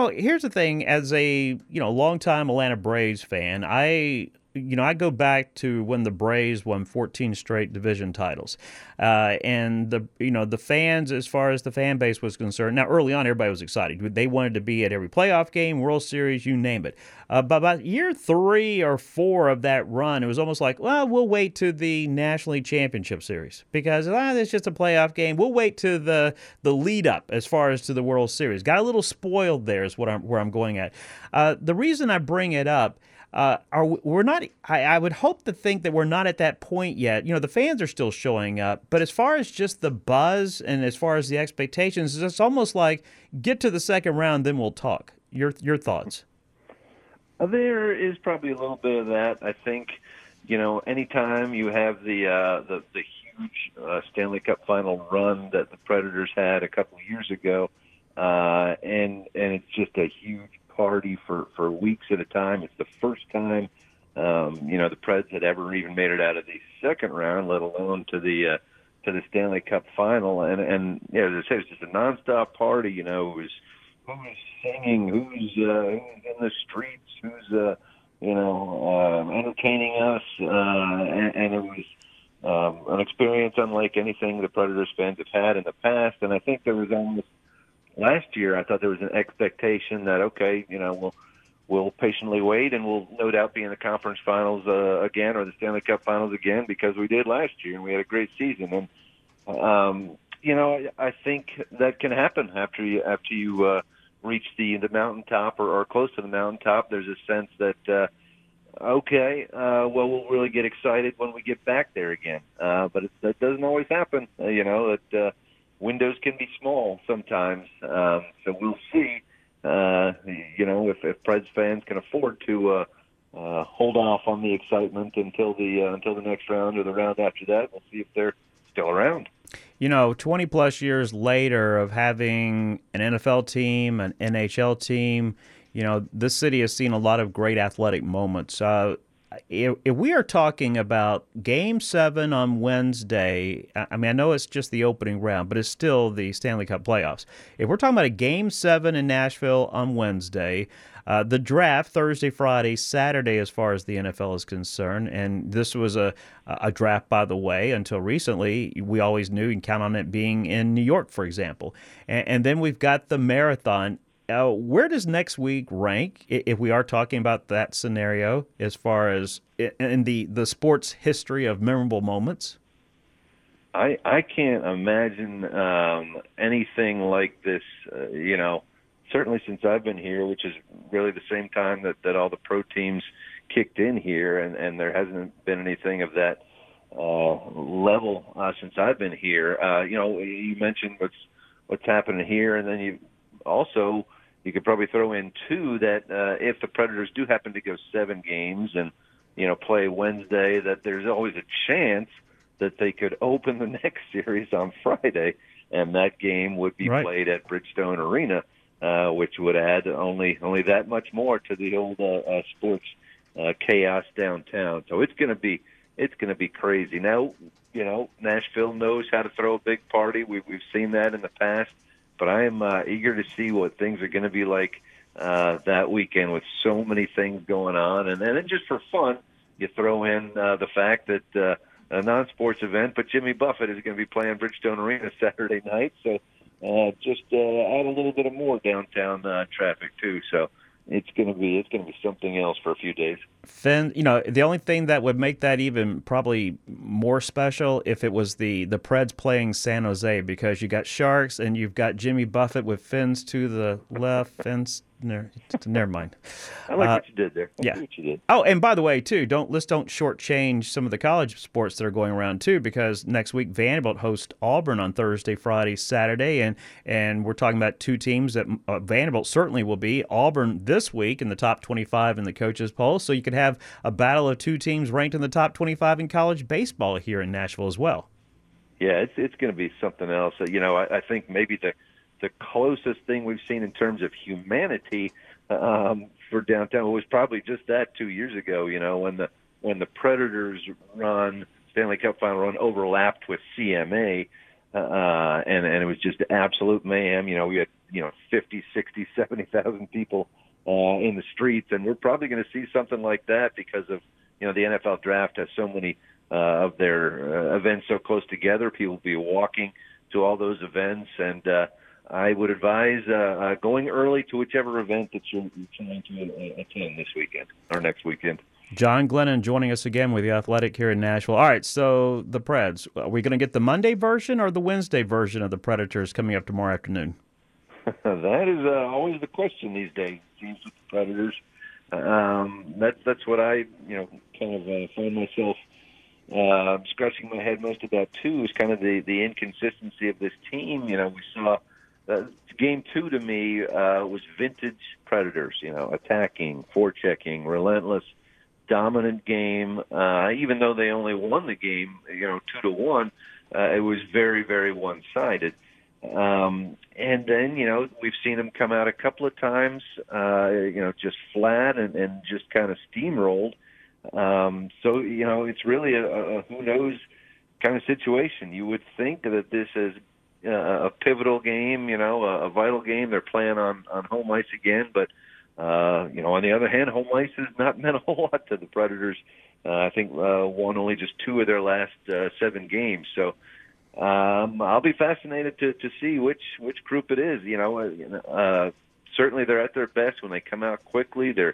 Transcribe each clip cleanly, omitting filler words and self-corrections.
Here's the thing. As a longtime Atlanta Braves fan, I go back to when the Braves won 14 straight division titles, and the fans, as far as the fan base was concerned. Now, early on, everybody was excited. They wanted to be at every playoff game, World Series, you name it. But about year 3 or 4 of that run, it was almost like, well, we'll wait to the National League Championship Series because it's just a playoff game. We'll wait to the lead up as far as to the World Series. Got a little spoiled there is where I'm going at. The reason I bring it up. We're not. I would hope to think that we're not at that point yet. The fans are still showing up, but as far as just the buzz and as far as the expectations, it's almost like get to the second round, then we'll talk. Your thoughts? There is probably a little bit of that. I think, anytime you have the huge Stanley Cup final run that the Predators had a couple of years ago, and it's just a huge party for weeks at a time. It's the first time, the Preds had ever even made it out of the second round, let alone to the Stanley Cup final. And as I say, it's just a nonstop party. Who's singing, who's in the streets, who's entertaining us, and it was an experience unlike anything the Predators fans have had in the past. And I think there was almost last year, I thought there was an expectation that, okay, we'll patiently wait and we'll no doubt be in the conference finals again or the Stanley Cup finals again because we did last year and we had a great season. And, I think that can happen after you reach the mountaintop or close to the mountaintop. There's a sense that, we'll really get excited when we get back there again. But that doesn't always happen, that windows can be small sometimes, so we'll see. If Preds fans can afford to hold off on the excitement until the next round or the round after that, we'll see if they're still around. 20 plus years later of having an NFL team, an NHL team, this city has seen a lot of great athletic moments. If we are talking about Game 7 on Wednesday, I know it's just the opening round, but it's still the Stanley Cup playoffs. If we're talking about a Game 7 in Nashville on Wednesday, the draft Thursday, Friday, Saturday as far as the NFL is concerned, and this was a draft, by the way, until recently, we always knew and count on it being in New York, for example. And then we've got the marathon. Where does next week rank, if we are talking about that scenario, as far as in the sports history of memorable moments? I can't imagine anything like this, certainly since I've been here, which is really the same time that all the pro teams kicked in here, and there hasn't been anything of that level since I've been here. You mentioned what's happening here, and then you could probably throw in, too, that if the Predators do happen to go 7 games and, play Wednesday, that there's always a chance that they could open the next series on Friday, and that game would be played at Bridgestone Arena, which would add only that much more to the old sports chaos downtown. So it's going to be crazy. Now, Nashville knows how to throw a big party. We've seen that in the past. But I am eager to see what things are going to be like that weekend with so many things going on. And then just for fun, you throw in the fact that a non-sports event, but Jimmy Buffett is going to be playing Bridgestone Arena Saturday night. So just add a little bit of more downtown traffic, too. So it's going to be something else for a few days. Finn, the only thing that would make that even probably more special if it was the Preds playing San Jose, because you got Sharks and you've got Jimmy Buffett with fins to the left, fins. Never mind. I like what you did there. Yeah. What you did. Oh, and by the way, too, let's don't shortchange some of the college sports that are going around too, because next week Vanderbilt hosts Auburn on Thursday, Friday, Saturday, and we're talking about 2 teams that Vanderbilt certainly will be. Auburn this week in the top 25 in the coaches poll, so you could have a battle of 2 teams ranked in the top 25 in college baseball here in Nashville as well. Yeah, it's going to be something else. I think maybe the closest thing we've seen in terms of humanity for downtown was probably just that 2 years ago. When the Predators run Stanley Cup final run overlapped with CMA, and it was just absolute mayhem. We had 50, 60, 70,000 people in the streets, and we're probably going to see something like that because of the NFL draft has so many of their events so close together. People will be walking to all those events, and I would advise going early to whichever event that you're trying to attend this weekend or next weekend. John Glennon joining us again with The Athletic here in Nashville. All right, so the Preds, are we going to get the Monday version or the Wednesday version of the Predators coming up tomorrow afternoon? That is always the question these days. It seems with the Predators. That's what I kind of find myself scratching my head most about too. Is kind of the inconsistency of this team. We saw game 2 to me was vintage Predators. Attacking, forechecking, relentless, dominant game. Even though they only won the game, 2-1, it was very, very one-sided. And then, we've seen them come out a couple of times, just flat and just kind of steamrolled. So, it's really a who knows kind of situation. You would think that this is a pivotal game, a vital game. They're playing on home ice again, but on the other hand, home ice has not meant a whole lot to the Predators. I think won only just 2 of their last 7 games. So I'll be fascinated to see which group it is. Certainly they're at their best when they come out quickly. They're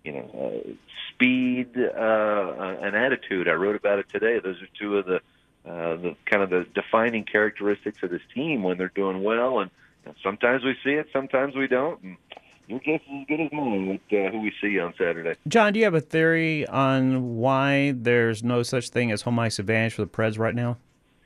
speed and attitude. I wrote about it today. Those are 2 of the kind of the defining characteristics of this team when they're doing well. And sometimes we see it, sometimes we don't. And you're just as good as mine with who we see on Saturday. John, do you have a theory on why there's no such thing as home ice advantage for the Preds right now?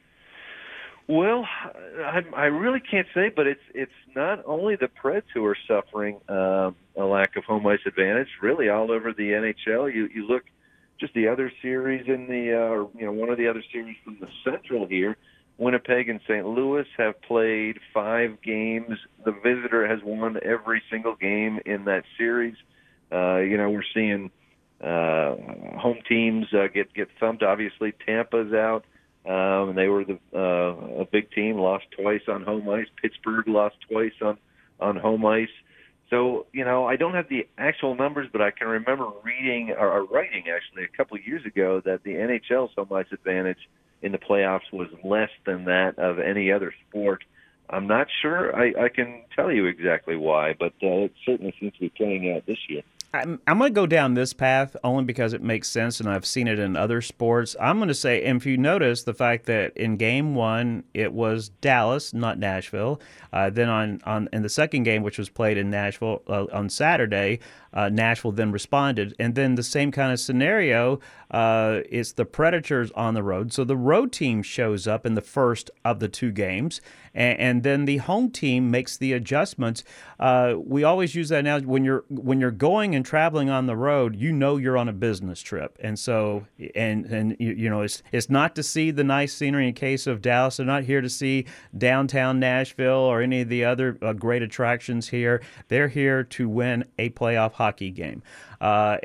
Well, I really can't say, but it's not only the Preds who are suffering a lack of home ice advantage. Really, all over the NHL. You look just the other series in the one of the other series from the Central here. Winnipeg and St. Louis have played 5 games. The visitor has won every single game in that series. We're seeing home teams get thumped. Obviously, Tampa's out. And they were a big team, lost twice on home ice. Pittsburgh lost twice on home ice. So, I don't have the actual numbers, but I can remember reading or writing actually a couple of years ago that the NHL's home ice advantage in the playoffs was less than that of any other sport. I'm not sure I can tell you exactly why, but it certainly seems to be playing out this year. I'm going to go down this path only because it makes sense, and I've seen it in other sports. I'm going to say, and if you notice the fact that in Game 1 it was Dallas, not Nashville. Then in the second game, which was played in Nashville on Saturday, Nashville then responded, and then the same kind of scenario. It's the Predators on the road, so the road team shows up in the first of the 2 games, and then the home team makes the adjustments. We always use that now when you're going and traveling on the road, you're on a business trip, and so it's not to see the nice scenery. In case of Dallas, they're not here to see downtown Nashville or any of the other great attractions here. They're here to win a playoff hockey game, but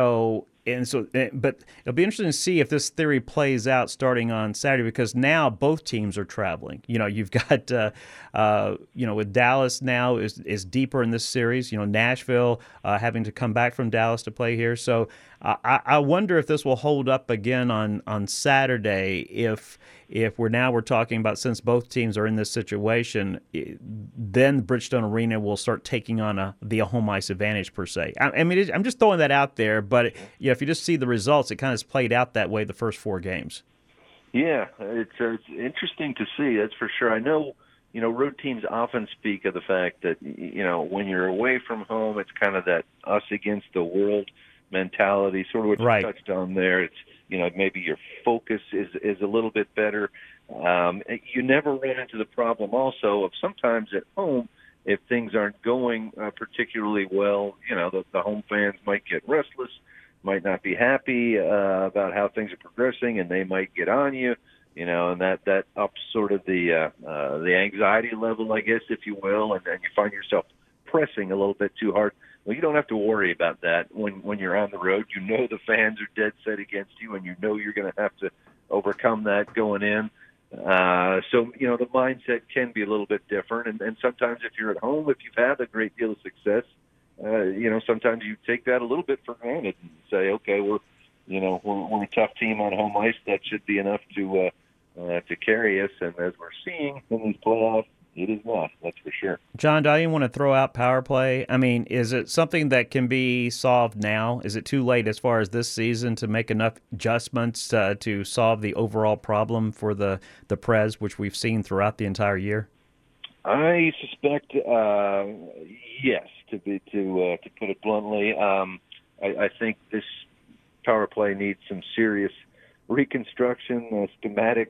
it'll be interesting to see if this theory plays out starting on Saturday, because now both teams are traveling. You've got with Dallas now is deeper in this series. Nashville having to come back from Dallas to play here. So I wonder if this will hold up again on Saturday. If we're talking about, since both teams are in this situation, then Bridgestone Arena will start taking on the home ice advantage per se. I mean, I'm just throwing that out there, but if you just see the results, it kind of played out that way the first 4 games. Yeah, it's interesting to see. That's for sure. I know, road teams often speak of the fact that, when you're away from home, it's kind of that us against the world mentality, sort of what you touched on there. It's, maybe your focus is a little bit better. You never run into the problem also of sometimes at home, if things aren't going particularly well, the home fans might get restless, might not be happy about how things are progressing, and they might get on you, and that ups sort of the anxiety level, I guess, if you will, and you find yourself pressing a little bit too hard. Well, you don't have to worry about that when you're on the road. The fans are dead set against you, and you're going to have to overcome that going in. So, the mindset can be a little bit different. And sometimes if you're at home, if you've had a great deal of success, sometimes you take that a little bit for granted and say, okay, we're a tough team on home ice. That should be enough to carry us. And as we're seeing in these playoffs, it is not. That's for sure. John, do you want to throw out power play? I mean, is it something that can be solved now? Is it too late as far as this season to make enough adjustments to solve the overall problem for the Prez, which we've seen throughout the entire year? I suspect, yes. To put it bluntly, I think this power play needs some serious reconstruction, schematic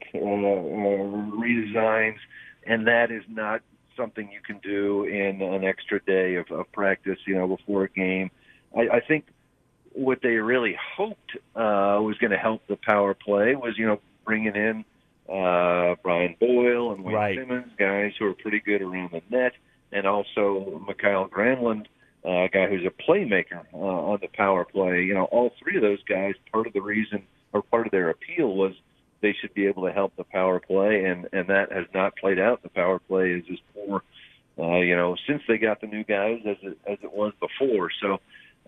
redesigns, and that is not something you can do in an extra day of practice, before a game. I think what they really hoped was going to help the power play was, bringing in Brian Boyle and Wayne Simmons, guys who are pretty good around the net, and also Mikael Granlund, a guy who's a playmaker on the power play. All three of those guys, part of the reason or part of their appeal was they should be able to help the power play, and that has not played out. The power play is as poor, since they got the new guys as it was before. So,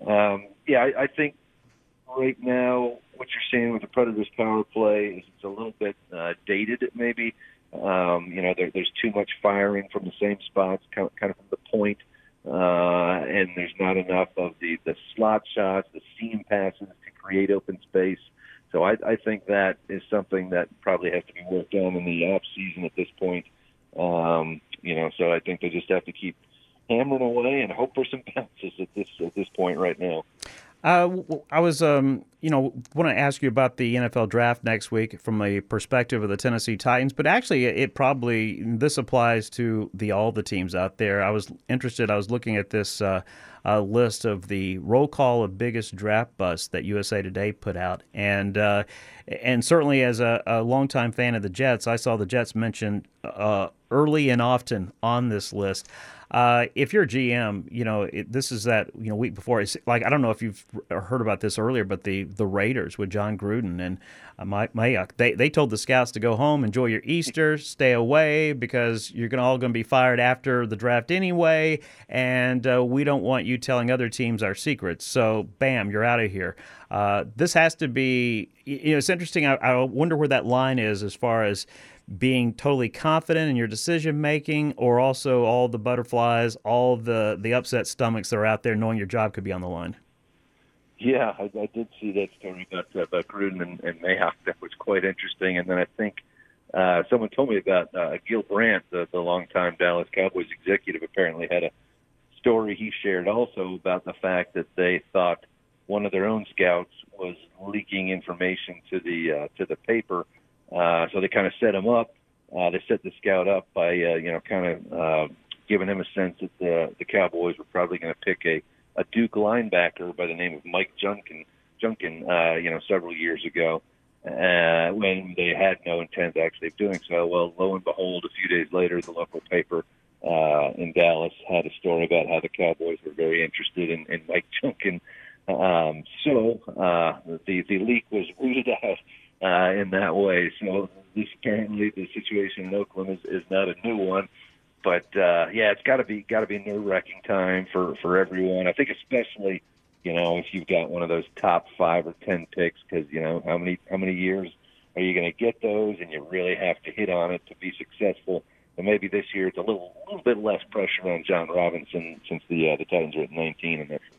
I think right now what you're seeing with the Predators power play is it's a little bit dated, maybe. There's too much firing from the same spots, kind of from the point, and there's not enough of the slot shots, the seam passes to create open space. So I think that is something that probably has to be worked on in the off season at this point. So I think they just have to keep hammering away and hope for some bounces at this point right now. I was, want to ask you about the NFL draft next week from a perspective of the Tennessee Titans, but actually this applies to all the teams out there. I was interested. I was looking at this list of the roll call of biggest draft busts that USA Today put out, and certainly as a longtime fan of the Jets, I saw the Jets mentioned early and often on this list. If you're a GM, this is that week before. It's like, I don't know if you've heard about this earlier, but the Raiders with John Gruden and Mike Mayock, they told the scouts to go home, enjoy your Easter, stay away because you're all going to be fired after the draft anyway, and we don't want you telling other teams our secrets. So, bam, you're out of here. This has to be. It's interesting. I wonder where that line is as far as being totally confident in your decision making, or also all the butterflies, all the upset stomachs that are out there, knowing your job could be on the line. Yeah, I did see that story about Gruden and Mayock. That was quite interesting. And then I think someone told me about Gil Brandt, the longtime Dallas Cowboys executive, apparently had a story he shared also about the fact that they thought one of their own scouts was leaking information to the paper. So they kind of set him up. They set the scout up by, giving him a sense that the Cowboys were probably going to pick a Duke linebacker by the name of Mike Junkin, several years ago, when they had no intent actually of doing so. Well, lo and behold, a few days later, the local paper in Dallas had a story about how the Cowboys were very interested in Mike Junkin. So the leak was rooted out in that way. So this apparently the situation in Oakland is not a new one, but it's got to be a nerve-wracking time for everyone. I think especially if you've got one of those top 5 or 10 picks, because how many years are you going to get those, and you really have to hit on it to be successful. And maybe this year it's a little bit less pressure on John Robinson since the Titans are at 19 and they're